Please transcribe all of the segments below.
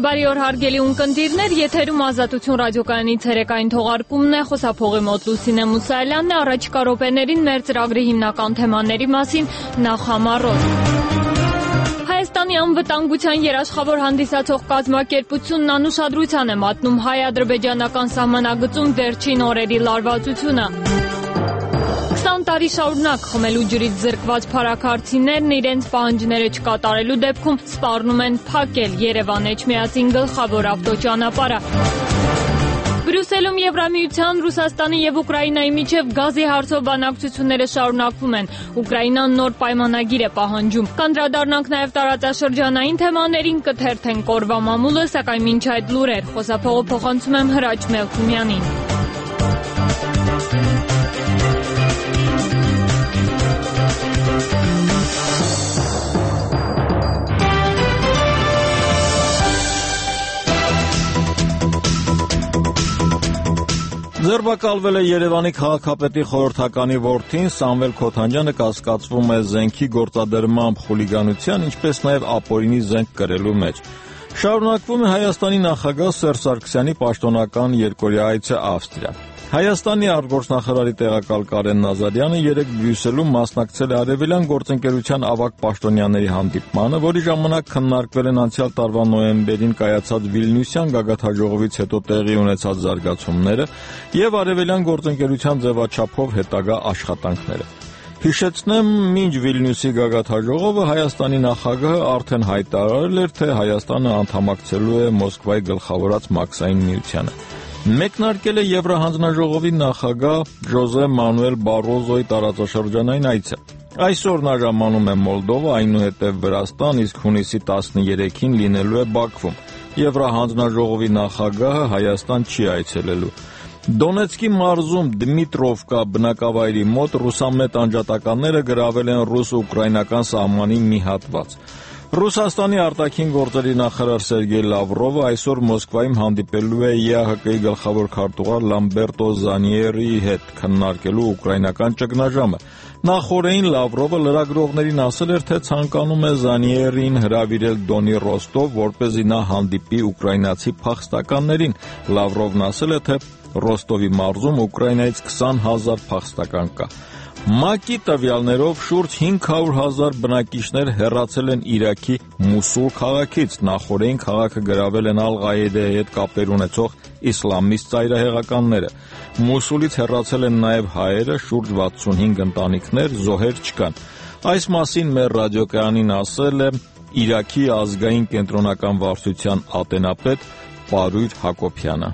Բարի օր հարգելի ունկնդիրներ, եթերում Ազատություն ռադիոկայանի ցերեկային թողարկումն է, խոսափողի մոտ Լուսինե Մուսայելյանն է, առաջիկա րոպեներին մեր ծրագրի հիմնական թեմաների մասին նախ համառոտ։ Հայաստանի անվտանգության երաշխավոր հանդիսացող կազմակերպությունն անուշադրության է մատնում հայ-ադրբեջանական սահմանագծում վերջին օրերի լարվածությունը։ 20 տարի շարունակ խմելու ջրից զրկված փարաքարցիներն իրենց պահանջները չկատարելու դեպքում սպառնում են փակել Երևան-Էջմիածին գլխավոր ավտոճանապարհը։ Բրյուսելում Եվրամիության, Ռուսաստանի եւ Ուկրաինայի միջև գազի հարցով բանակցությունները շարունակվում են։ Ուկրաինան նոր պայմանագիր է պահանջում։ Կանդրադառնանք նաեւ տարածաշրջանային թեմաներին, կթերթենք օրվա մամուլը, սակայն մինչ այդ լուրեր։ Խոսափողը փոխանցում եմ Հրաչ Մելքումյանին։ Ձերբակալվել է Երևանի քաղաքապետի խորհրդականի որդին Սամվել Քոթանյանը, կասկածվում է զենքի գործադրմամբ խուլիգանության, ինչպես նաև ապօրինի զենք կրելու մեջ։ Շարունակվում է Հայաստանի նախագահ Սերժ Սարգսյանի պաշտոնական երկօրյա այցը Ավստրիա։ Հայաստանի արտգործնախարարի տեղակալ Կարեն Նազարյանը երեկ Բրյուսելում մասնակցել է Արևելյան գործընկերության ավագ պաշտոնյաների հանդիպմանը, որի ժամանակ քննարկվել են անցյալ տարվա նոյեմբերին կայացած Վիլնյուսյան գագաթնաժողովից հետո տեղի ունեցած զարգացումները եւ Արևելյան գործընկերության ձևաչափով հետագա աշխատանքները։ Հիշեցնեմ, մինչ Վիլնյուսի գագաթնաժողովը Հայաստանի նախագահը արդեն հայտարարել էր, թե Հայաստանը անդամակցելու է Մոսկվայի գլխավորած Մաքսային միությանը։ Մեկնարկել է Եվրահանձնաժողովի նախագահ Ժոզե Մանուել Բարոզոյի տարածաշրջանային այցը։ Այսօր նա ժամանում է Մոլդովա, այնուհետև Վրաստան, իսկ հունիսի 13-ին լինելու է Բաքվում։ Եվրահանձնաժողովի նախագահը Հայաստան չի այցելելու։ Դոնեցկի մարզում Դմիտրովկա բնակավայրի մոտ ռուսամետ անջատականները գրավել են ռուս-ուկրաինական սահմանի մի հատված։ Ռուսաստանի արտաքին գործերի նախարար Սերգեյ Լավրովը այսօր Մոսկվայում հանդիպելու է ԵԱՀԿ-ի գլխավոր քարտուղար Լամբերտո Զանիերիի հետ, քննարկելու ուկրաինական ճգնաժամը։ Նախորդին Լավրովը լրագրողներին ասել էր, թե ցանկանում է Զանիերիին հրավիրել Դոնի Ռոստով, որպեսզի նա հանդիպի ուկրաինացի փախստականներին։ Լավրովն ասել է, թե Ռոստովի մարզում Ուկրաինայից 20,000 փախստական կա։ ՄԱԿ-ի տվյալներով շուրջ 500,000 բնակիչներ հեռացել են Իրաքի Մուսուլ քաղաքից, նախորդին քաղաքը գրավել են Ալ-Ղաիդայի հետ կապեր ունեցող իսլամիստ ծայրահեղականները։ Մուսուլից հեռացել են նաև հայերը, շուրջ 65 ընտանիքներ, զոհեր չկան։ Այս մասին մեր ռադիոկայանին ասել է Իրաքի ազգային կենտրոնական վարչության ատենապետ Պարույր Հակոբյանը։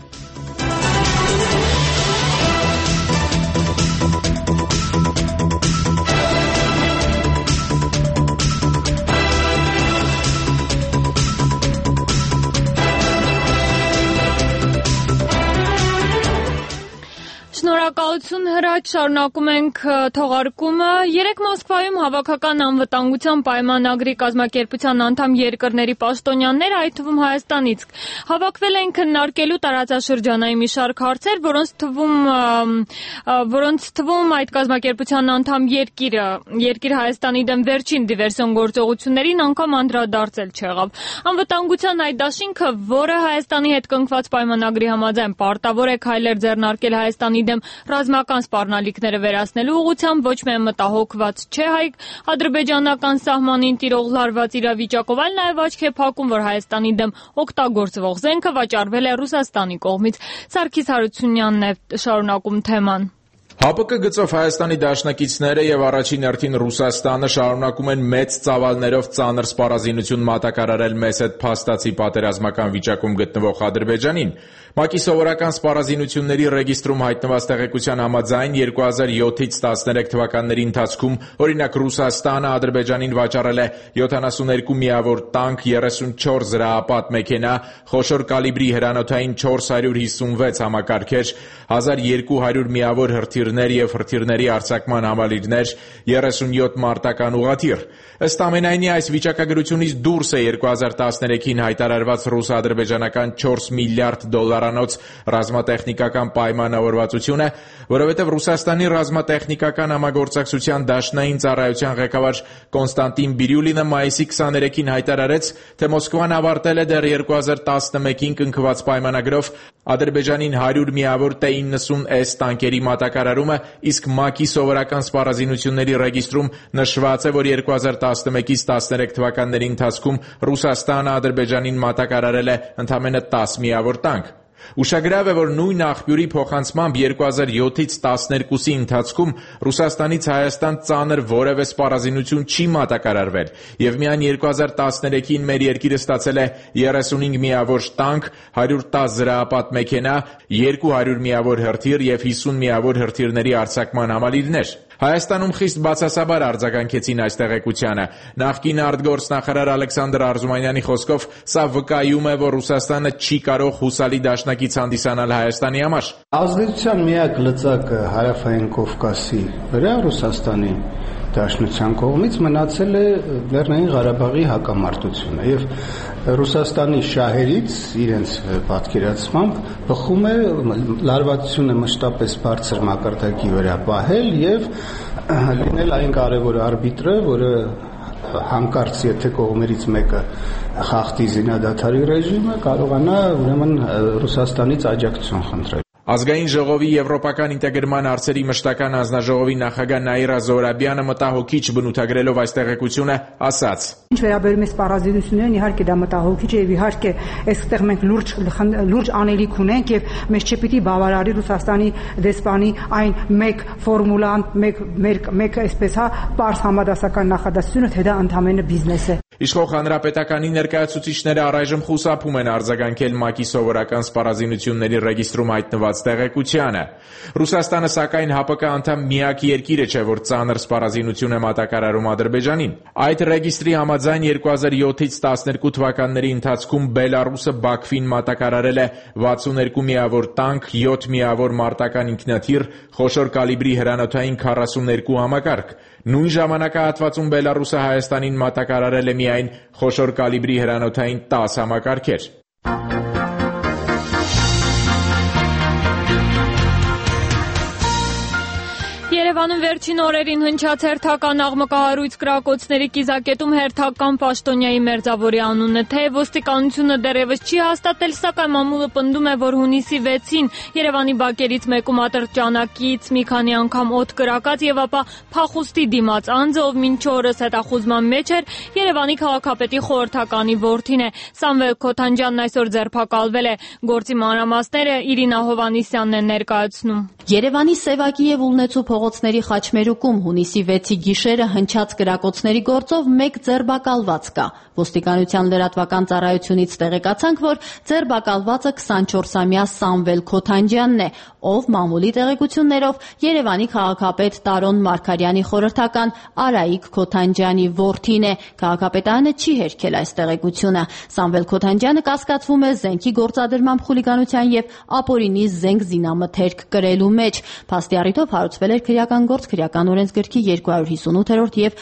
Շնորհակալություն Հրաչ, շարունակում ենք թողարկումը։ Երեկ Մոսկվայում հավաքական անվտանգության պայմանագրի կազմակերպության անդամ երկրների պաշտոնյաները, այդ թվում Հայաստանից, հավաքվել են քննարկելու տարածաշրջանային մի շարք հարցեր, որոնց թվում այդ կազմակերպության անդամ երկիր Հայաստանի դեմ վերջին դիվերսիոն գործողություններին անգամ անդրադարձել չեղավ։ Անվտանգության այդ դաշինքը, որը Հայաստանի հետ կնքված պայմանագրի համաձայն պարտավոր է քայլեր ձեռնարկել Հայաստանի դեմ ռազմական սպառնալիքները վերացնելու ուղղությամբ, ոչ միայն մտահոգված չէ հայ-ադրբեջանական սահմանին տիրող լարված իրավիճակով, այլ նաև աչք է փակում, որ Հայաստանի դեմ օգտագործվող զենքը վաճառվել է Ռուսաստանի կողմից։ Սարգիս Հարությունյանն է շարունակում թեման։ ՀԱՊԿ գծով Հայաստանի դաշնակիցները եւ առաջին հերթին Ռուսաստանը շարունակում են մեծ ծավալներով ծանր սպառազինություն մատակարարել մեզ հետ փաստացի պատերազմական վիճակում գտնվող Ադրբեջանին։ ՄԱԿ-ի սովորական սպառազինությունների ռեգիստրում հայտնված տեղեկության համաձայն 2007-ից 13 թվականների ընթացքում օրինակ Ռուսաստանը Ադրբեջանին վաճառել է 72 միավոր տանկ, 34 զրահապատ մեքենա, խոշոր կալիբրի հրանոթային 456 համակարգեր, 1200 միավոր հրթիռ հրթիռներ եւ հրթիռների արձակման համալիրներ, 37 մարտական ուղղաթիռ։ Ըստ ամենայնի, այս վիճակագրությունից դուրս է 2013-ին հայտարարված ռուս-ադրբեջանական 4 միլիարդ դոլարանոց ռազմատեխնիկական պայմանավորվածությունը, որովհետև Ռուսաստանի ռազմատեխնիկական համագործակցության դաշնային ծառայության ղեկավար Կոնստանտին Բիրյուլինը մայիսի 23-ին հայտարարեց, թե Մոսկվան ավարտել է դեռ 2011-ին կնքված պայմանագրով Ադրբեջանին 100 միավոր T-90S տանկերի մատակարարումը, իսկ ՄԱԿ-ի սովորական սպառազինությունների ռեգիստրում նշված է, որ 2011-ից 13 թվականների ընթացքում Ռուսաստանը Ադրբեջանին մատակարարել է ընդամենը 10 միավոր տանկ։ Ուշագրավ է, որ նույն աղբյուրի փոխանցմամբ 2007-ից 12-ի ընթացքում Ռուսաստանից Հայաստան ծանր որևէ սպառազինություն չի մատակարարվել, եւ միայն 2013-ին մեր երկիրը ստացել է 35 միավոր տանկ, 110 զրահապատ մեքենա, 200 միավոր հրթիռ եւ 50 միավոր հրթիռների արձակման համալիրներ։ Հայաստանում խիստ բացասաբար արձագանքեցին այս տեղեկությանը։ Նախկին արտգործնախարար Ալեքսանդր Արզումանյանի խոսքով, սա վկայում է, որ Ռուսաստանը չի կարող հուսալի դաշնակից հանդիսանալ Հայաստանի համար։ Ազդեցության միակ լծակը Հարավային Կովկասի վրա Ռուսաստանի Դաշնության կողմից մնացել է Լեռնային Ղարաբաղի հակամարտությունը եւ Ռուսաստանի շահերից իրենց պատկերացմամբ բխում է լարվածությունը մշտապես բարձր մակարդակի վրա պահել եւ լինել այն կարևոր արբիտրը, որը հանկարծ եթե կողմերից մեկը խախտի զինադադարի ռեժիմը կարողանա ուրեմն Ռուսաստանից աջակցություն խնդրել։ Ազգային ժողովի եվրոպական ինտեգրման հարցերի մշտական հանձնաժողովի նախագահ Նաիրա Զոհրաբյանը մտահոգիչ բնութագրելով այս տեղեկությունը ասաց. Ինչ վերաբերում է սպառազինություններին, իհարկե դա մտահոգիչ է եւ իհարկե այստեղ մենք լուրջ անելիք ունենք եւ մեզ չպիտի բավարարի Ռուսաստանի դեսպանի այն մեկ ֆորմուլան, մեկ այսպես պարզ համադասական նախադասությունը, թե դա ընդամենը բիզնես է։ Իշխող հանրապետականի ներկայացուցիչները առայժմ խուսափում են արձագանքել ՄԱԿ-ի սովորական սպառազինությունների ռեգիստրում հայտնված տեղեկությանը։ Ռուսաստանը, սակայն, ՀԱՊԿ անդամ միակ երկիրը չէ, որ ծանր սպառազինություն է մատակարարում Ադրբեջանին։ Այդ ռեգիստրի համաձայն 2007-ից 12 թվականների ընթացքում Բելարուսը Բաքվին մատակարարել է 62 միավոր տանկ, 7 միավոր մարտական ինքնաթիռ, խոշոր կալիբրի հրանոթային 42 համակարգ։ Նույն ժամանակահատվածում Բելարուսը Հայաստանին մատակարարել է միայն խոշոր կալիբրի հրանոթային 10 համակարգեր։ Երևանում վերջին օրերին հնչած հերթական աղմկահարույց կրակոցների կիզակետում հերթական պաշտոնյայի մերձավորի անունը, թեև ոստիկանությունը դեռևս չի հաստատել, սակայն մամուլը պնդում է, որ հունիսի 6-ին Երևանի բակերից մեկում ատրճանակից մի քանի անգամ օդ կրակած եւ ապա փախուստի դիմաց անձը, ով մինչ օրս հետախուզման մեջ էր, Երևանի քաղաքապետի խորհրդականի որդին է։ Սամվել Քոթանջյանն այսօր ձերբակալվել է։ Գործի մանրամասները Իրինա Հովանիսյանն է ներկայացնում։ Երևանի Սևակի եւ Ուլնեցու փողոցների խաչմերուկում հունիսի 6-ի գիշերը հնչած կրակոցների գործով մեկ ձերբակալված կա։ Ոստիկանության լրատվական ծառայությունից տեղեկացանք, որ ձերբակալվածը 24-ամյա Սամվել Քոթանջյանն է, ով մամուլի տեղեկություններով Երևանի քաղաքապետ Տարոն Մարգարյանի խորհրդական Արայիկ Քոթանջյանի որդին է։ Քաղաքապետարանը չի հերքել այս տեղեկությունը։ Սամվել Քոթանջյանը կասկածվում է զենքի գործադրմամբ խուլիգանության եւ ապօրինի զենք զինամթերք կրելու մեջ։ Փաստի առիթով հարուցվել էր քրեական գործ քրեական օրենսգրքի 258-րդ եւ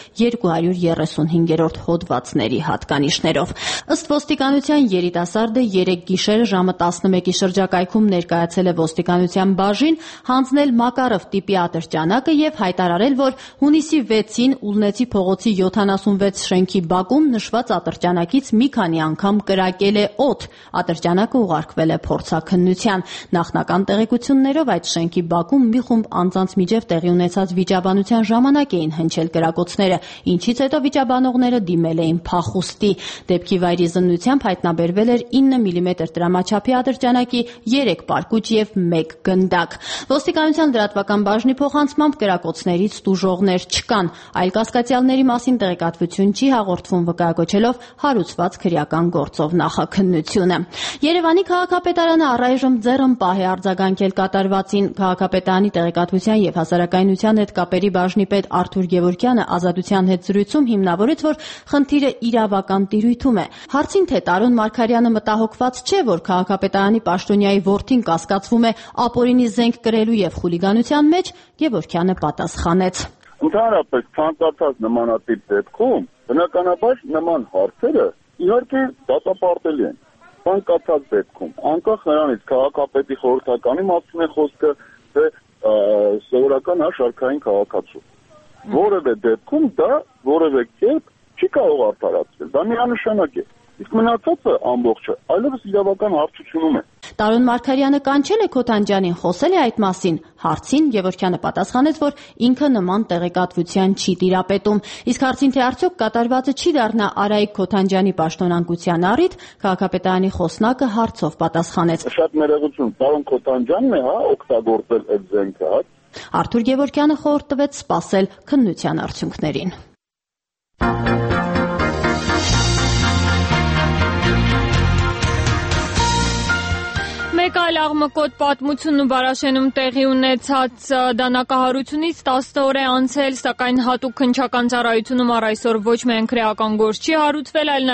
235-րդ հոդվածների հատկանիշներով։ Ըստ ոստիկանության երիտասարդը 3 գիշերը ժամը 11-ի շրջակայքում ներկայացել է ոստիկանության բաժին, հանձնել Մակարով տիպի ատրճանակը եւ հայտարարել, որ հունիսի 6-ին Ուլնեցի փողոցի 76 շենքի բակում նշված ատրճանակից մի քանի անգամ կրակել է օդ։ Ատրճանակը ուղարկվել է փորձաքննության։ Նախնական տեղեկություններով այդ շենքի բակում մի խումբ անձանց միջև տեղի ունեցած վիճաբանության ժամանակ էին հնչել կրակոցները, ինչից հետո վիճաբանողները դիմել էին փախուստի։ Դեպքի վայրի զննությամբ հայտնաբերվել էր 9 մմ դրամաչափի ատրճանակի 3 պարկուճ եւ 1 գնդակ։ Ոստիկանության լրատվական բաժնի փոխանցմամբ կրակոցներից տուժողներ չկան, այլ կասկածյալների մասին տեղեկատվություն չի հաղորդվում, վկայակոչելով հարուցված քրեական գործով նախաքննությունը։ Երևանի քաղաքապետարանը առայժմ ձեռնպահ է արձագանքել կատարվածին։ Քաղաքապետարանի տեղեկատվության եւ հասարակայնության հետ կապերի բաժնի պետ Արթուր Գևորգյանը Ազատության հետ զրույցում հիմնավորեց, որ խնդիրը իրավական տիրույթում է։ Հարցին, թե Տարոն Մարգարյանը մտահոգված չէ, որ քաղաքապետարանի պաշտոնյայի որդին կասկածվում է ապօրինի զենք կրելու եւ խուլիգանության մեջ, Գևորգյանը պատասխանեց. Ընդհանրապես ցանկացած նմանատիպ դեպքում բնականաբար նման հարցերը իհարկե դատապարտելի են։ Ցանկացած դեպքում, անկախ նրանից քաղաքապետի խորհրդականի մասին է խոսքը, թե սովորական շարքային քաղաքացու։ Որևէ դեպքում դա որևէ կերպ չի կարող արդարացվել։ Դա միանշանակ է։ Իսկ մնացածը ամբողջը այլևս իրավական հարցությունում է։ Տարոն Մարգարյանը կանչել է Քոթանջյանին, խոսել է այդ մասին։ Հարցին Գևորգյանը պատասխանեց, որ ինքը նման տեղեկատվության չի տիրապետում։ Իսկ հարցին, թե արդյոք կատարվածը չի դառնա Արայիկ Քոթանջյանի պաշտոնանկության առիթ, քաղաքապետարանի խոսնակը հարցով պատասխանեց. Շատ ներողություն, պարոն Քոթանջյանն է, օգտագործել այդ զենքը, Արթուր Գևորգյանը խորհուրդ տվեց սպասել քննության արդյունքներին։ Մեկ այլ աղմկոտ պատմությունն ու Բարաշենում տեղի ունեցած դանակահարությունից 10 օր է անցել, սակայն հատուկ քննչական ծառայությունում առ այսօր ոչ միայն քրեական գործ չի հարուցվել, այլ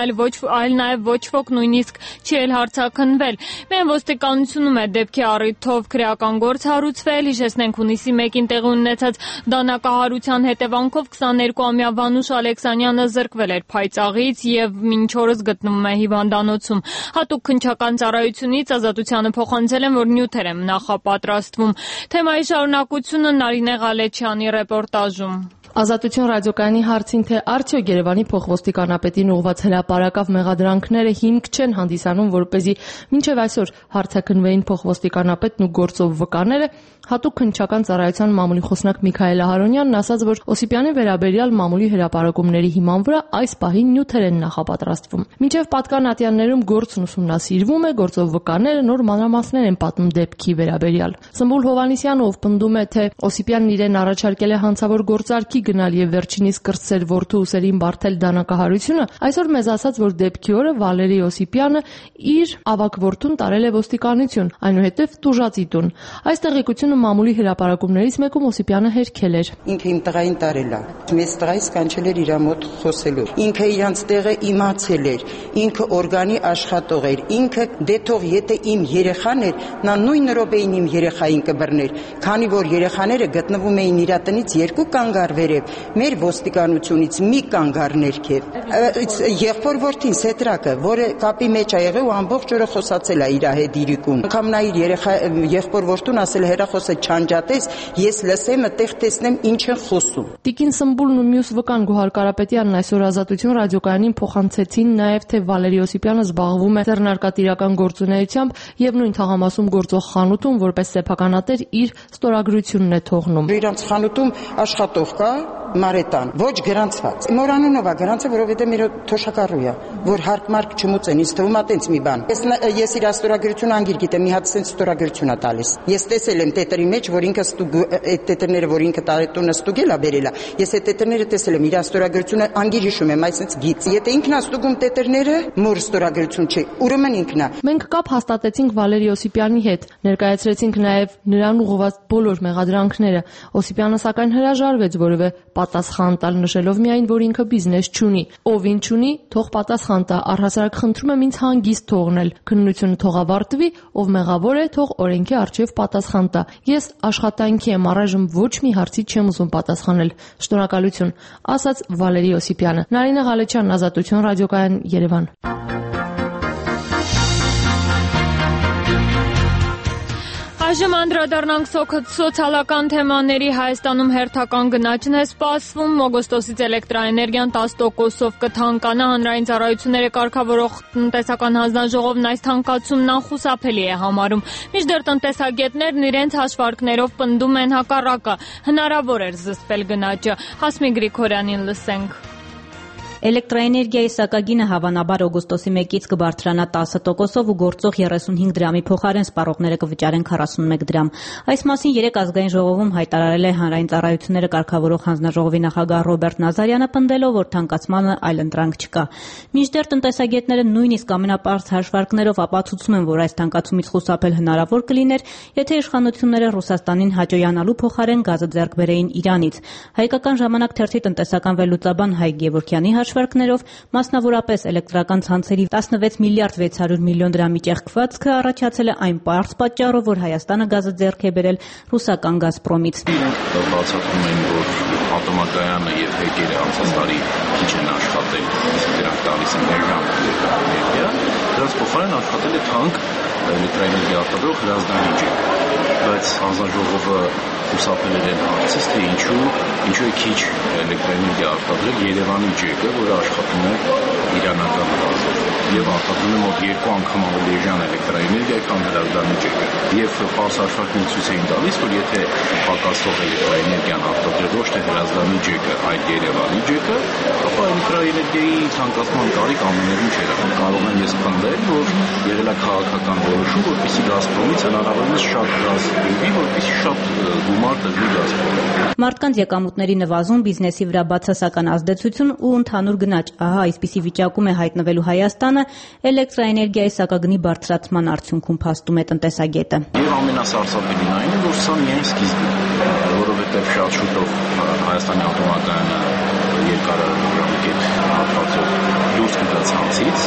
նաև ոչ ոք նույնիսկ չի էլ հարցաքննվել։ Միայն ոստիկանությունում է դեպքի առիթով քրեական գործ հարուցվել, հիշեցնենք հունիսի 1-ին տեղի ունեցած դանակահարության հետևանքով 22-ամյա Վանուշ Ալեքսանյանը զրկվել էր փայծաղից եւ մինչ օրս գտնվում է հիվանդանոցում։ Հատուկ քննչական ծառայությունից Ազատությանը փոխանցել են, որ նյութեր են նախապատրաստվում։ Թեմայի շարունակությունը Նարինե Ղալեչյանի ռեպորտաժում։ Ազատություն ռադիոկայանի հարցին, թե արդյոք Երևանի փոխոստիկանապետին ուղղված հրապարակավ մեղադրանքները հիմք չեն հանդիսանում, որպեսզի մինչև այսօր հարցաքննվեին փոխոստիկանապետն ու գործով վկաները, հատուկ քննչական ծառայության մամուլի խոսնակ Միքայել Ահարոնյանն ասաց, որ Օսիպյանի վերաբերյալ մամուլի հրապարակումների հիման վրա այս պահին նյութեր են նախապատրաստվում։ Մինչև պատկան ատյաններում գործն ուսումնասիրվում է, գործով վկաները նոր մանրամասներ են պատմում դեպքի վերաբերյալ։ Սմբուլ Հովհաննիսյանը, ով պնդում է, թե Օսիպյանն իրեն առաջարկել է հանցավոր գործարքի գնալ եւ վերջինիս կրտսեր որդու ուսերին բարթել դանակահարությունը, այսօր մեզ ասաց, որ դեպքի օրը Վալերի Օսիպյանը իր ավագ որդուն տարել է ոստիկանություն, այնուհետև տուժածի տուն։ Այս տեղեկությունը մամուլի հրապարակումներից մեկում Օսիպյանը հերքել էր։ Ինքը իմ տղային տարել է։ Մեծ տղայից կանչել էր իր մոտ խոսելու։ Ինքը իրանց տեղը իմացել էր։ Ինքը օրգանի աշխատող էր։ Ինքը դե թող եթե իմ երեխան էր, նա նույն րոպեին իմ երեխային կբռներ, քանի որ երեխաները գտնվում էին իր տնից 2 կանգար վերև, մեր ոստիկանությունից մի կանգար ներքև։ Եղբոր որդին Սետրակը, որը կապի մեջ է եղել ու ամբողջ օրը խոսացել է իր հետ իրիկուն։ Անգամ նա իր եղբոր որդուն ասել հեռախոսը չանջատես, ես լսեմ, այդտեղ տեսնեմ ինչ են խոսում։ Տիկին Սմբուլն ու մյուս վկան Գոհար Կարապետյանն այսօր Ազատություն ռադիոկայանին փոխանցեցին նաև, թե Վալերի Օսիպյանը զբաղվում է ձեռնարկատիրական գործունեությամբ եւ նույն թաղամասում գործող խանութում որպես սեփականատեր իր ստորագրությունն է թողնում։ Իրանց խանութում աշխատող կա Մարետան, ոչ գրանցված։ Մորանունով է գրանցը, որովհետեւ մեր թոշակառու է, որ հարկ-մարկ չմուծեն, ինձ թվում է տենց մի բան։ Ես իր ստորագրությունը անգիր գիտեմ, մի հատ սենց ստորագրություն է տալիս։ Ես տեսել եմ տետրի մեջ, որ ինքը այդ տետրները, որ ինքը տարետունը ստուգել է, բերել է։ Ես այդ տետրները տեսել եմ, իր ստորագրությունը անգիր հիշում եմ, այսպես գից։ Եթե ինքն է ստուգում տետրները, մոր ստորագրություն չի, ուրեմն ինքն է։ Մենք կապ հաստատեցինք Վալերի Օսիպյանի հետ, ներկայացրեցինք նաև նրան ուղղված բոլոր մեղադրանքները։ Օսիպյանը սակայն հրաժարվեց որևէ պատասխան տալ, նշելով միայն, որ ինքը բիզնես չունի։ Ով ինչ ունի, թող պատասխան տա, առհասարակ խնդրում եմ ինձ հանգիստ թողնել։ Քննությունը թող ավարտվի, ով մեղավոր է, թող օրենքի առջև պատասխան տա։ Ես աշխատանքի եմ, առայժմ ոչ մի հարցի չեմ ուզում պատասխանել։ Շնորհակալություն, ասաց Վալերի Օսիպյանը։ Նարինե Ղալեչյան, Ազատություն ռադիոկայան, Երևան։ Այժմ անդրադառնանք սոցիալական թեմաների։ Հայաստանում հերթական գնաճն է սպասվում։ Օգոստոսից էլեկտրաէներգիան 10%-ով կթանկանա։ Հանրային ծառայությունները կարգավորող տնտեսական հանձնաժողովն այս թանկացումն անխուսափելի է համարում։ Մինչդեռ տնտեսագետներն իրենց հաշվարկներով պնդում են հակառակը։ Հնարավոր էր զսպել գնաճը։ Հասմիկ Գրիգորյանին լսենք։ Էլեկտրաէներգիայի սակագինը հավանաբար օգոստոսի 1-ից կբարձրանա 10%-ով ու գործող 35 դրամի փոխարեն սպառողները կվճարեն 41 դրամ։ Այս մասին երեկ ազգային ժողովում հայտարարել է հանրային ծառայությունները կարգավորող հանձնաժողովի նախագահ Ռոբերտ Նազարյանը, պնդելով, որ թանկացմանը այլընտրանք չկա։ Մինչդեռ տնտեսագետները նույնիսկ ամենապարզ հաշվարկներով ապացուցում են, որ այս թանկացումից խուսափել հնարավոր կլիներ, եթե իշխանությունները Ռուսաստանին հաճոյանալու փոխարեն գազը ձեռք բերեին Իրանից։ Հայկական ժամանակ թերթի տնտեսական վերլուծաբան Հայկ Գևորգյանի հաշվարկներով, մասնավորապես էլեկտրական ցանցերի 16 միլիարդ 600 միլիոն դրամի ճեղքվածքը առաջացել է այն պարզ պատճառով, որ Հայաստանը գազը ձեռք է բերել ռուսական «Գազպրոմից»։ Բացատրում են, որ ատոմակայանը եւ հեկերը անցած տարի քիչ են աշխատել, իսկ դրանք տալիս են ներժամ էներգիա, դրանց փոխարեն աշխատել է թանկ էլեկտրաէներգիա արտադրող Հրազդանի ջիք, բայց հանձնաժողովը խուսափել էր այն հարցից, թե ինչու է քիչ էլեկտրաէներգիա արտադրել Երևանի ջիկը, որը աշխատում է իրանական գազով եւ արտադրում է մոտ 2 անգամ ավելի էժան էլեկտրաէներգիա, քան Հրազդանի ջիկը։ Եվ պարզ հաշվարկներ ցույց էին տալիս, որ եթե պակասող էլեկտրաէներգիան արտադրել ոչ թե Հրազդանի ջիկը, այլ Երևանի ջիկը, ապա էլեկտրաէներգիայի ցանկացման կարիք ամենևին չէր։ Կարող եմ ես պնդել, որ եղել է քաղաքական որոշում, որպեսզի «Գազպրոմից» հնարավորինս շատ գազ գնի, որպեսզի շատ գումար տրվի «Գազպրոմին»։ Մարդկանց եկամուտների նվազում, բիզնեսի վրա բացասական ազդեցություն ու ընդհանուր գնաճ։ Ահա այսպիսի վիճակում է հայտնվելու Հայաստանը էլեկտրաէներգիայի սակագնի բարձրացման արդյունքում, փաստում է տնտեսագետը։ Եվ ամենասարսափելին այն է, որ սա միայն սկիզբն է, որովհետև շատ շուտով Հայաստանի ատոմակայանը երկարաժամկետ հատվածով դուրս կգա ցանցից,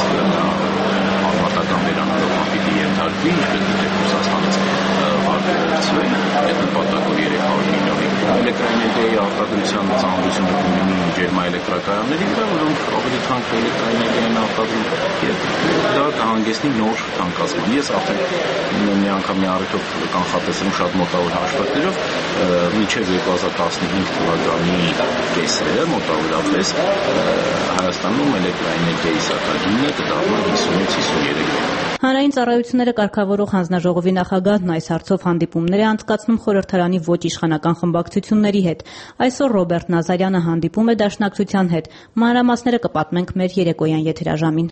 համարտական վերանորոգման պիտի ենթարկվի, պետք է Ռուսաստանից վարկերցվեն, այդ նպատակով 300 միլիոնի էլեկտրաէներգիայի արտադրության ծանրությունը կունենի ջերմաէլեկտրակայանների վրա, որոնք ավելի թանկ էլեկտրաէներգիա են արտադրում, եւ դա կհանգեցնի նոր թանկացման։ Ես արդեն մի անգամ մի առիթով կանխատեսեմ շատ մոտավոր հաշվարկներով, մինչև 2015 թվականի կեսերը մոտավորապես Հայաստանում էլեկտրաէներգիայի սակագինը կդառնա 50-53%։ Հանրային ծառայությունները կարգավորող հանձնաժողովի նախագահն այս հարցով հանդիպումներ է անցկացնում խորհրդարանի ոչ իշխանական խմբակցությունների հետ։ Այսօր Ռոբերտ Նազարյանը հանդիպում է Դաշնակցության հետ։ Մանրամասները կպատմենք մեր երեկոյան եթերաժամին։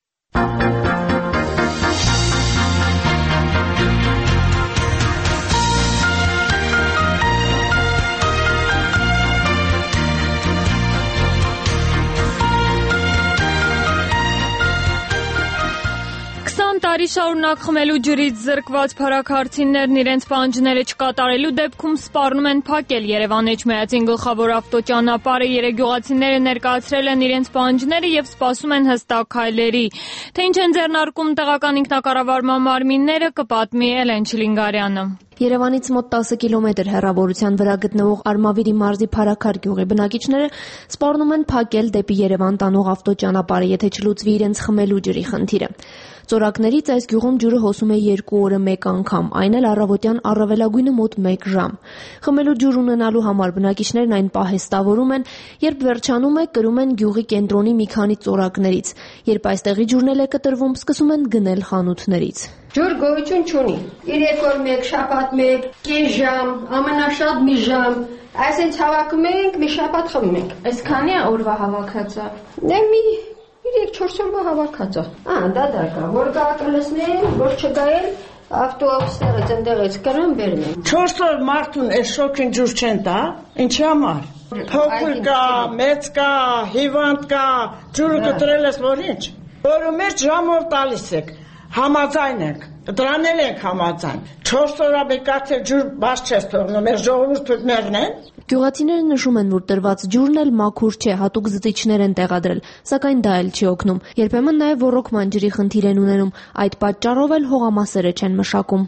Տարի շարունակ խմելու ջրից զրկված փարաքարցիներն իրենց պահանջները չկատարելու դեպքում սպառնում են փակել Երևան Էջմիածին գլխավոր ավտոճանապարհը։ Երեգյուղացիները ներկայացրել են իրենց պահանջները եւ սպասում են հստակ քայլերի։ Թե ինչ են ձեռնարկում տեղական ինքնակառավարման մարմինները, կպատմի Էլեն Չլինգարյանը։ Երևանից մոտ 10 կիլոմետր հեռավորության վրա գտնվող Արմավիրի մարզի Փարաքար գյուղի բնակիչները սպառնում են փակել դեպի Երևան տանող ավտոճանապարհը, եթե չլուծվի իրենց խմելու ջրի խնդիրը։ Ծորակներից այս գյուղում ջուրը հոսում է 2 օրը մեկ անգամ, այն էլ առավոտյան առավելագույնը մոտ 1 ժամ։ Խմելու ջուր ունենալու համար բնակիչներն այն պահեստավորում են, երբ վերջանում է, կրում են գյուղի կենտրոնի մի քանի ծորակներից։ Երբ այստեղի ջուրն էլ է կտրվում, սկսում են գնել խանութներից։ Ջուր գոյություն չունի։ 3 օր մեկ, շաբաթ մեկ, կես ժամ, ամենաշատ մի ժամ։ Այսինքն հավաքում ենք, մի շաբաթ խմում ենք։ Այսքանի է օրվա հավաքածը։ Մի 3-4 օրվա հավաքածը։ Դա, որ գա կլսնեն, որ չգայել, ավտոբուսները ցնդեղից կրան բերեն։ 4 օր մարդուն այս շոքին ջուր չեն տա, ինչի համար։ Փոքր կա, մեծ կա, հիվանդ կա, ջուրը կտրել ես որ ինչ։ Որը մեջ ժամով տալիս եք, համաձայն ենք, դրանել ենք համաձայն։ 4 օր աբեկացել ջուր բաց չես թողնում, մեր ժողովուրդներն են։ Գյուղացիները նշում են, որ տրված ջուրն էլ մաքուր չէ, հատուկ զտիչներ են տեղադրել, սակայն դա էլ չի օգնում։ Երբեմն նաև ռոռոկման ջրի խնդիր են ունենում, այդ պատճառով էլ հողամասերը չեն մշակում։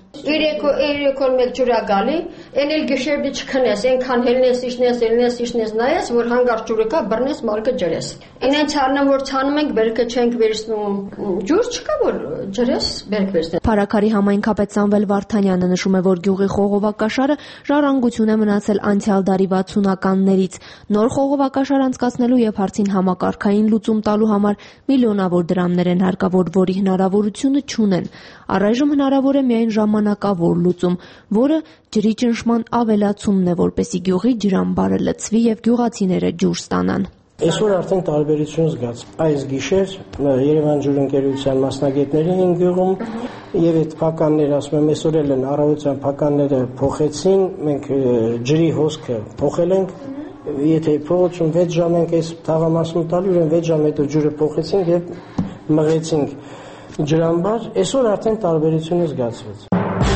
3 օր մեկ ջուր է գալի, այն էլ գիշերդի չքնես, այնքան հելնես, նայես, որ հանգարց ջուրը կա, բռնես, մալկը ջրես։ Ինենց առնեմ, որ ցանում ենք, բերքը չենք վերցնում, ջուր չկա, որ ջրես, բերք վերցնես։ Փարաքարի համայնքապետ Սամվել Վարդանյանը նշում է, որ գյուղի խողովակաշարը ժառանգություն է մնացել անցյալ դարի 60-ականներից։ Նոր խողովակաշար անցկացնելու եւ հարցին համակարգային լուծում տալու համար միլիոնավոր դրամներ են հարկավոր, որի հնարավորությունը չունեն։ Առայժմ հնարավոր է միայն ժամանակավոր լուծում, որը ջրի ճնշման ավելացումն է, որպեսզի գյուղի ջրամբարը լցվի եւ գյուղացիները ջուր ստանան։ Այսօր արդեն տարբերություն զգաց։ Այս գիշեր Երևան ջուրընկերության մասնագետներին 5 գյուղում եւ այդ փականները, ասում եմ, այսօր էլ են առավոտյան փականները փոխեցին, մենք ջրի հոսքը փոխել ենք, եթե փողոցում 6 ժամ ենք այս թաղամասում տալու, ուրեմն 6 ժամ հետո ջուրը փոխեցինք եւ մղեցինք ջրամբար, այսօր արդեն տարբերությունը զգացվեց։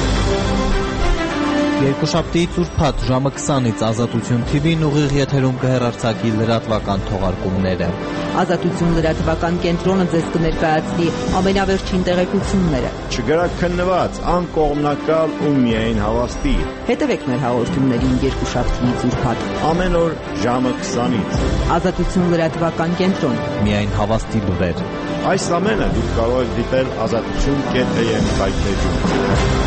Երկուշաբթիից ուրբաթ ժամը 20-ից Ազատություն TV-ն ուղիղ եթերում կհեռարձակի լրատվական թողարկումները։ Ազատություն լրատվական կենտրոնը ձեզ կներկայացնի ամենավերջին տեղեկությունները։ Չգրաքննված, անկողմնակալ ու միայն հավաստի։ Հետևեք մեր հաղորդումներին երկուշաբթիից ուրբաթ ամեն օր ժամը 20-ից։ Ազատություն լրատվական կենտրոն։ Միայն հավաստի լուրեր։ Այս ամենը դուք կարող եք դիտել azatutun.am վայրէջում։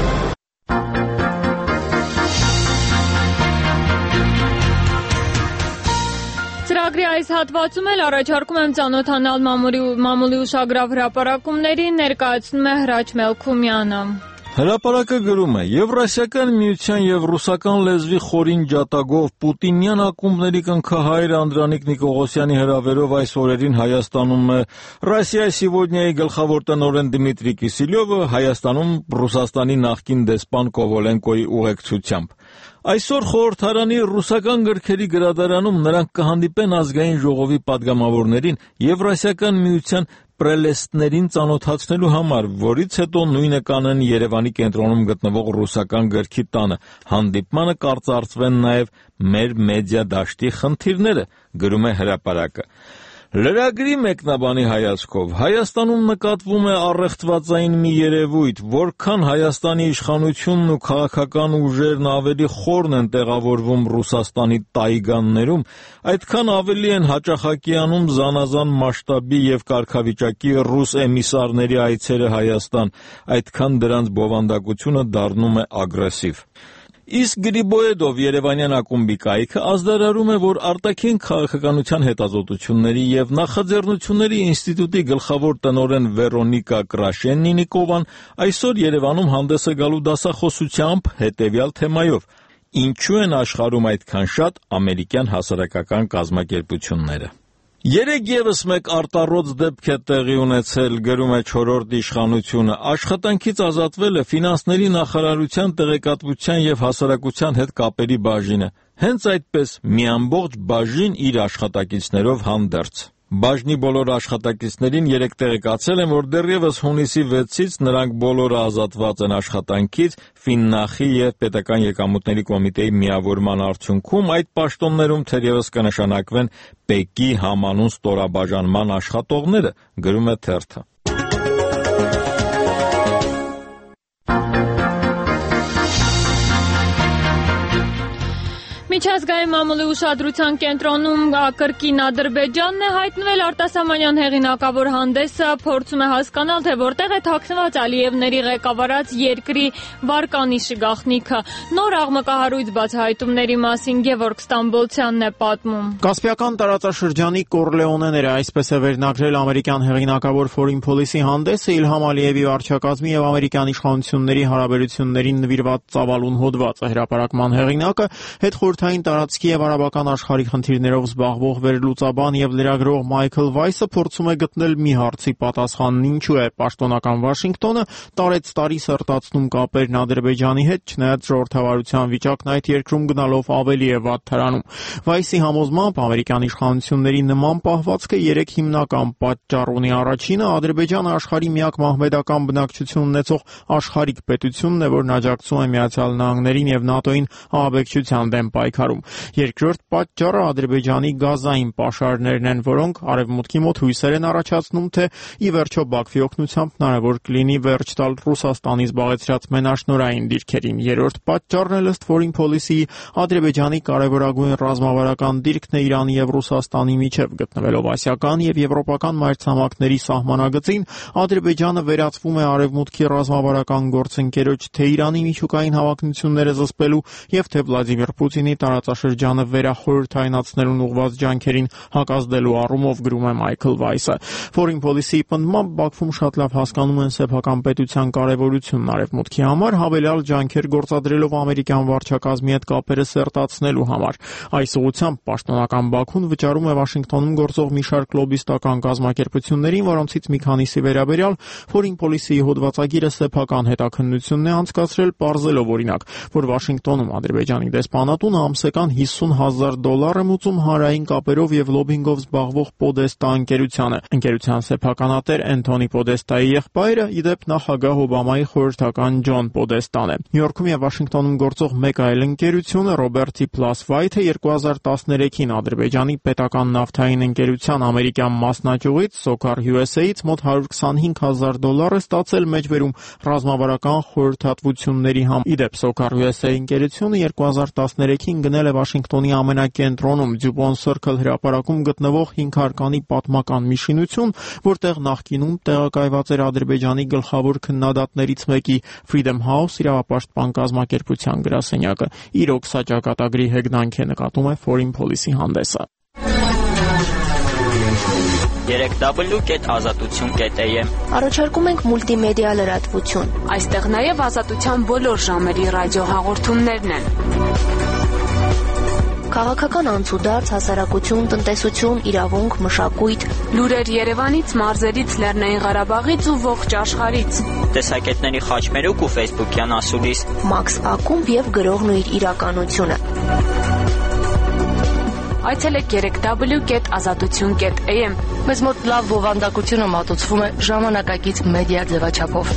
Ծրագրի այս հատվածում էլ առաջարկում եմ ծանոթանալ մամուլի ուշագրավ հրապարակումներին, ներկայացնում է Հրաչ Մելքումյանը։ Հրապարակը գրում է. Եվրասիական միության եւ ռուսական լեզվի խորին ջատագով պուտինյան ակումբների կնքահայր Անդրանիկ Նիկողոսյանի հրավերով այս օրերին Հայաստանում է Ռոսիա Սիվոդնիայի գլխավոր տնօրեն Դմիտրի Կիսիլյովը, Հայաստանում Ռուսաստանի նախկին դեսպան Կովոլենկոյի ուղեկցությամբ։ Այսօր խորհրդարանի ռուսական գրքերի գրադարանում նրանք կհանդիպեն ազգային ժողովի падգամավորներին Եվրասիական միության պրելեստներին ծանոթացնելու համար, որից հետո նույնը կանեն Երևանի կենտրոնում գտնվող ռուսական գրքի տանը։ Հանդիպմանը կարծարծվեն նաև մեր մեդիա դաշտի խնդիրները, գրում է հրապարակը։ Լրագրի մեկնաբանի հայացքով Հայաստանում նկատվում է առեղծվածային մի երևույթ, որքան Հայաստանի իշխանությունն ու քաղաքական ուժերն ավելի խորն են տեղավորվում Ռուսաստանի տայգաններում, այդքան ավելի են հաճախակի անում զանազան մասշտաբի եւ կարգավիճակի ռուս էմիսարների այցերը Հայաստան, այդքան դրանց բովանդակությունը դառնում է ագրեսիվ։ Իսկ Գրիբոեդով Երևանյան ակումբի կայքը ազդարարում է, որ արտաքին քաղաքականության հետազոտությունների եւ նախաձեռնությունների ինստիտուտի գլխավոր տնօրեն Վերոնիկա Կրաշեննիկովան այսօր Երևանում հանդես է գալու դասախոսությամբ հետեւյալ թեմայով. Ինչու են աշխարհում այդքան շատ ամերիկյան հասարակական կազմակերպությունները։ Երեք ևս մեկ արտառոց դեպք է տեղի ունեցել, գրում է Չորրորդ իշխանությունը, աշխատանքից ազատվել է ֆինանսների նախարարության տեղեկատվության եւ հասարակության հետ կապերի բաժինը, հենց այդպես մի ամբողջ բաժին իր աշխատակիցներով հանդերձ։ Բաժնի բոլոր աշխատակիցներին երեք տեղեկացել են, որ դեռևս հունիսի 6-ից նրանք բոլորը ազատված են աշխատանքից Ֆիննախի եւ Պետական եկամուտների կոմիտեի միավորման արդյունքում այդ պաշտոններում թերևս կնշանակվեն ՊԵԿ-ի համանուն ստորաբաժանման աշխատողները, գրում է թերթը։ Միջազգային մամուլի ուշադրության կենտրոնում կրկին Ադրբեջանն է հայտնվել արտասահմանյան հեղինակավոր հանդեսը, փորձում է հասկանալ, թե որտեղ է թաքնված Ալիևների ղեկավարած երկրի վարկանիշի գաղտնիքը։ Նոր աղմկահարույց բացահայտումների մասին Գևորգ Ստամբոլցյանն է պատմում։ Կասպիական տարածաշրջանի Կորլեոնեները, այսպես է վերնագրել ամերիկյան հեղինակավոր Foreign Policy հանդեսը Իլհամ Ալիևի վարչակազմի եւ ամերիկյան իշխանությունների հարաբերություններին նվիրված ծավալուն հոդվածը։ Հրապարակման հեղինակը հետխորհրդային տարածքի եւ արաբական աշխարհի խնդիրներով զբաղվող վերլուծաբան եւ լրագրող Մայքլ Վայսը փորձում է գտնել մի հարցի պատասխանն ինչու է պաշտոնական Վաշինգտոնը տարեցտարի սրտացնում կապերն Ադրբեջանի հետ, չնայած ժողովրդավարության վիճակն այդ երկրում գնալով ավելի է վատթարանում։ Վայսի համոզմամբ ամերիկյան իշխանությունների նման պահվածքը 3 հիմնական պատճառ ունի։ Առաջինը Ադրբեջանը աշխարհի միակ մահմեդական բնակչություն ունեցող աշխարհիկ պետությունն է, որն աջակցում է Միացյալ Նահանգներին եւ ՆԱՏՕ-ին ահաբեկչության դեմ պայքարում։ Երկրորդ պատճառը Ադրբեջանի գազային պաշարներն են, որոնք արևմուտքի մոտ հույսեր են առաջացնում, թե ի վերջո Բաքվի օգնությամբ հնարավոր կլինի վերջ տալ Ռուսաստանի զբաղեցրած մենաշնորհային դիրքերին։ Երրորդ պատճառն էլ ըստ Foreign Policy-ի Ադրբեջանի կարևորագույն ռազմավարական դիրքն է Իրանի եւ Ռուսաստանի միջև գտնվելով ասիական եւ եվրոպական մայրցամաքների սահմանագծին, Ադրբեջանը վերածվում է արևմուտքի ռազմավարական գործընկերոջ թե Իրանի միջուկային հավակնությունները զսպելու եւ թե Վլադիմիր Պուտինի տարածաշրջանը վերախորհրդայնացնելուն ուղղված ջանքերին հակազդելու առումով, գրում է Մայքլ Վայսը։ Foreign Policy-ի պնդմամբ Բաքվում շատ լավ հասկանում են սեփական պետության կարևորությունն Արևմուտքի համար, հավելյալ ջանքեր գործադրելով ամերիկյան վարչակազմի հետ կապերը սերտացնելու համար։ Այս ուղղությամբ պաշտոնական Բաքուն վճարում է Վաշինգտոնում գործող մի շարք լոբիստական կազմակերպություններին, որոնցից մի քանիսի վերաբերյալ Foreign Policy-ի հոդվածագիրը սեփական հետաքննությունն է անցկացրել, պարզելով օրինակ, որ Վաշինգտոնում Ադրբեջանի դեսպանատունը ամսական $50,000 է մուծում հանրային կապերով եւ լոբինգով զբաղվող Պոդեստա ընկերությանը։ Ընկերության սեփականատեր Էնթոնի Պոդեստայի եղբայրը, ի դեպ, նախագահ Օբամայի խորհրդական Ջոն Պոդեստան է։ Նյու Յորքում եւ Վաշինգտոնում գործող մեկ այլ ընկերությունը Ռոբերտ T. White-ը 2013-ին Ադրբեջանի պետական նավթային ընկերության ամերիկյան մասնաճյուղից Սոքար USA-ից մոտ $125,000 է ստացել մեջբերում ռազմավարական խորհրդատվությունների համար։ Ի դեպ, Սոքար USA ընկերությունը 2013-ին գնել է Վաշինգտոնի ամենակենտրոնում Dupont Circle հրապարակում գտնվող 5 հարկանի պատմական մի շինություն, որտեղ նախկինում տեղակայված էր Ադրբեջանի գլխավոր քննադատներից մեկի Freedom House իրավապաշտպան կազմակերպության գրասենյակը։ Իրոք սա ճակատագրի հեգնանք է, նկատում է Foreign Policy հանդեսը։ 3w.azatutun.am Առաջարկում ենք մուլտիմեդիա լրատվություն։ Այստեղ նաև ազատության բոլոր ժամերի ռադիոհաղորդումներն են։ Քաղաքական անցուդարձ, հասարակություն, տնտեսություն, իրավունք, մշակույթ, լուրեր Երևանից, մարզերից, Լեռնային Ղարաբաղից ու ողջ աշխարհից։ Տեսակետների խաչմերուկ ու Facebook-յան ասուլիս, Max Ակումբ եւ գրողն ու իր իրականությունը։ Այցելեք 3w.azatutun.am։ Մեզ մոտ լավ բովանդակությունը մատուցվում է ժամանակակից մեդիա ձևաչափով։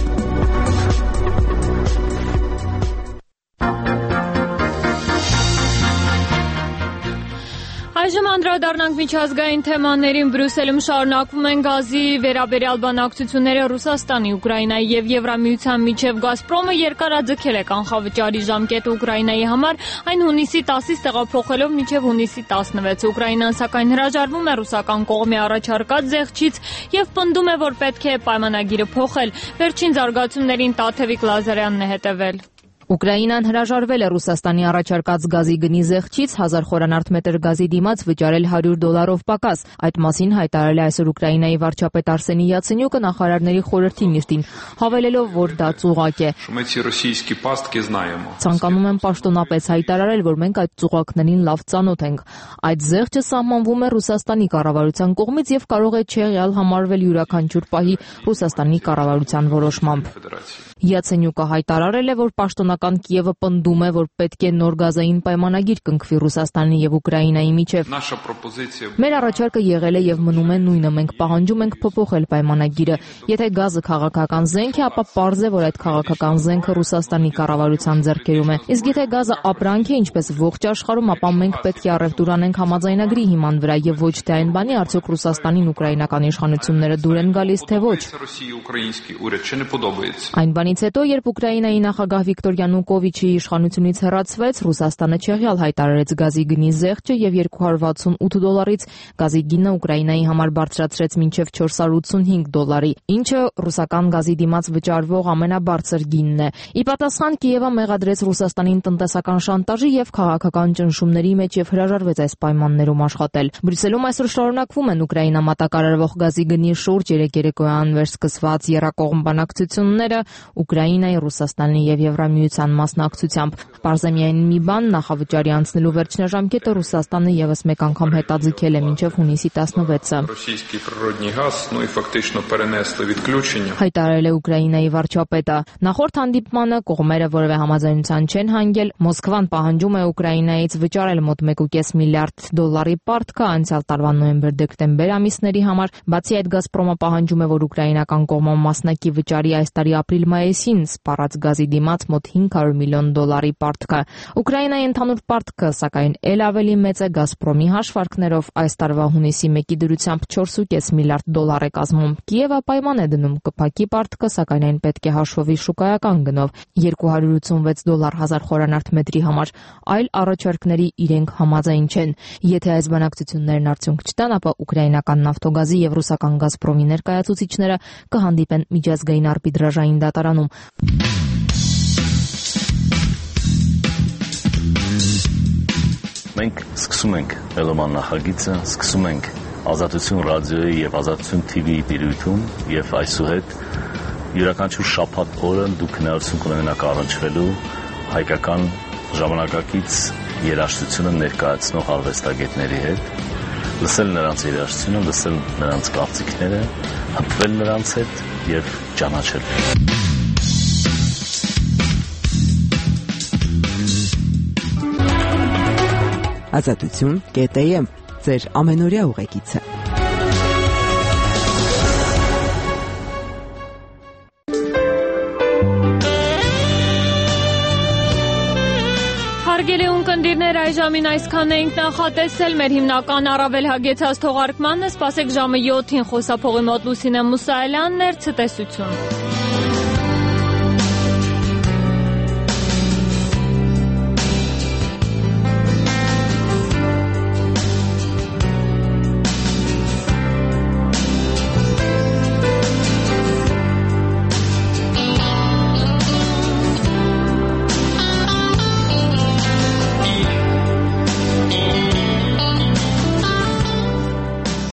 Այժմ անդրադառնանք միջազգային թեմաներին։ Բրյուսելում շարունակվում են գազի վերաբերյալ բանակցությունները Ռուսաստանի, Ուկրաինայի եւ Եվրամիության միջև։ Գազպրոմը երկարաձգել է կանխավճարի ժամկետը Ուկրաինայի համար, այն հունիսի 10-ից տեղափոխելով մինչև հունիսի 16։ Ուկրաինան սակայն հրաժարվում է ռուսական կողմի առաջարկած զեղչից եւ պնդում է, որ պետք է պայմանագիրը փոխել։ Վերջին զարգացումներին Տաթևիկ Լազարյանն է հետևել։ Ուկրաինան հրաժարվել է Ռուսաստանի առաջարկած գազի գնի զեղչից 1000 խորանարդ մետր գազի դիմաց վճարել $100 պակաս։ Այդ մասին հայտարարել է այսօր Ուկրաինայի վարչապետ Արսենի Յացենյուկը նախարարների խորհրդի նիստին, հավելելով, որ դա ծուղակ է։ Ցանկանում եմ պաշտոնապես հայտարարել, որ մենք այդ ծուղակներին լավ ծանոթ ենք։ Այդ զեղչը սահմանվում է Ռուսաստանի կառավարության կողմից եւ կարող է չեղյալ համարվել յուրաքանչյուր պահի Ռուսաստանի կառավարության որոշմամբ։ Յացենյուկը հայտարարել է, որ պաշտոնական Կիևը պնդում է, որ պետք է նոր գազային պայմանագիր կնքվի Ռուսաստանի եւ Ուկրաինայի միջև։ Մեր առաջարկը եղել է եւ մնում է նույնը, մենք պահանջում ենք փոփոխել պայմանագիրը։ Եթե գազը քաղաքական զենք է, ապա պարզ է, որ այդ քաղաքական զենքը Ռուսաստանի կառավարության ձեռքերում է։ Իսկ եթե գազը ապրանք է, ինչպես ողջ աշխարհում, ապա մենք պետք է առևտուր անենք համաձայնագրի հիման վրա եւ ոչ թե այն բանի, արդյոք Ռուսաստանին ուկրաինական իշխանությունները դուր են գալիս թե ոչ։ Այն բանից հետո, երբ Ուկրաինայի նախագահ Վիկտոր Յանուկովիչի իշխանությունից հեռացվեց, Ռուսաստանը չեղյալ հայտարարեց գազի գնի զեղչը եւ $268-ից գազի գինը Ուկրաինայի համար բարձրացրեց մինչև $485, ինչը ռուսական գազի դիմաց վճարվող ամենաբարձր գինն է։ Ի պատասխան Կիևը մեղադրեց Ռուսաստանին տնտեսական շանտաժի եւ քաղաքական ճնշումների մեջ եւ հրաժարվեց այս պայմաններում աշխատել։ Բրյուսելում այսօր շարունակվում են Ուկրաինա մատակարարվող գազի գնի շուրջ 3 երեկոյան վերսկսված եռակողմ բանակցությունները Ուկրաինայի, Ռուսաստանի եւ Եվրամիության մասնակցությամբ։ Պարզեմիային մի բան, նախավճարի անցնելու վերջնաժամկետը Ռուսաստանը եւս մեկ անգամ հետաձգել է մինչև հունիսի 16-ը։ Հայտարարել է Ուկրաինայի վարչապետը։ Նախորդ հանդիպմանը կողմերը որևէ համաձայնության չեն հանգել։ Մոսկվան պահանջում է Ուկրաինայից վճարել մոտ $1.5 միլիարդ պարտքը անցյալ տարվա նոյեմբեր-դեկտեմբեր ամիսների համար։ Բացի այդ, Գազպրոմը պահանջում է, որ ուկրաինական կողմը մասնակի վճարի այս տարի ապրիլ-մայիսին սպառած գազի դիմաց մոտ $500 միլիոն պարտքը։ Ուկրաինայի ընդհանուր պարտքը, սակայն ել ավելի մեծ է Գազպրոմի հաշվարկներով, այս տարվա հունիսի 1-ի դրությամբ $4.5 միլիարդ է կազմում։ Կիևը պայման է դնում կփակի պարտքը, սակայն այն պետք է հաշվվի շուկայական գնով $286 1000 խորանարդ մետրի համար։ Այլ առաջարկների իրենք համաձայն չեն։ Եթե այս բանակցություններն արդյունք չտան, ապա ուկրաինական նավթոգազի եւ ռուսական Գազպրոմի ներկայացուցիչները կհանդիպեն միջազգային արբիտրաժային դատարանում։ մենք սկսում ենք Մելոման նախագիծը, սկսում ենք Ազատություն ռադիոյի եւ Ազատություն TV-ի տիրույթում եւ այսուհետ յուրաքանչյուր շաբաթ օրը դուք հնարավորություն կունենաք առնչվելու հայկական ժամանակակից երաժշտությունը ներկայացնող արվեստագետների հետ, լսել նրանց երաժշտությունը, լսել նրանց կարծիքները, հպվել նրանց հետ եւ ճանաչել։ Ազատություն.am ձեր ամենօրյա ուղեկիցը։ Հարգելի ունկնդիրներ, այժմին այսքան էինք նախատեսել մեր հիմնական առավել հագեցած թողարկմանը, սպասեք ժամը 7-ին խոսափողի մոտ Լուսինե Մուսայելյանն էր, ցտեսություն։